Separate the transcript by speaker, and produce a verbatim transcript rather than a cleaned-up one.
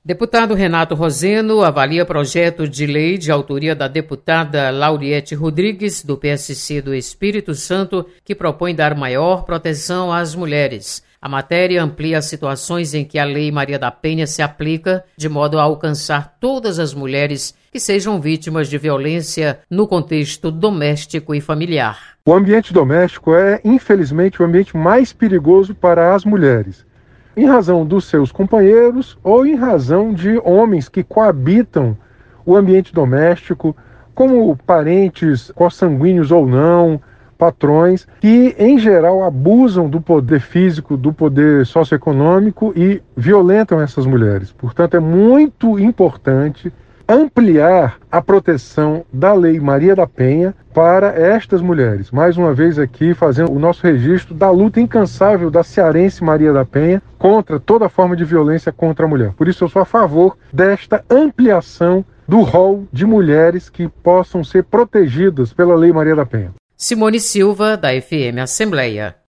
Speaker 1: Deputado Renato Roseno avalia projeto de lei de autoria da deputada Lauriette Rodrigues, do P S C do Espírito Santo, que propõe dar maior proteção às mulheres. A matéria amplia as situações em que a Lei Maria da Penha se aplica, de modo a alcançar todas as mulheres que sejam vítimas de violência no contexto doméstico e familiar.
Speaker 2: O ambiente doméstico é, infelizmente, o ambiente mais perigoso para as mulheres, em razão dos seus companheiros ou em razão de homens que coabitam o ambiente doméstico, como parentes consanguíneos ou não, patrões, que em geral abusam do poder físico, do poder socioeconômico e violentam essas mulheres. Portanto, é muito importante ampliar a proteção da Lei Maria da Penha para estas mulheres. Mais uma vez aqui fazendo o nosso registro da luta incansável da cearense Maria da Penha contra toda forma de violência contra a mulher. Por isso eu sou a favor desta ampliação do rol de mulheres que possam ser protegidas pela Lei Maria da Penha.
Speaker 1: Simone Silva, da F M Assembleia.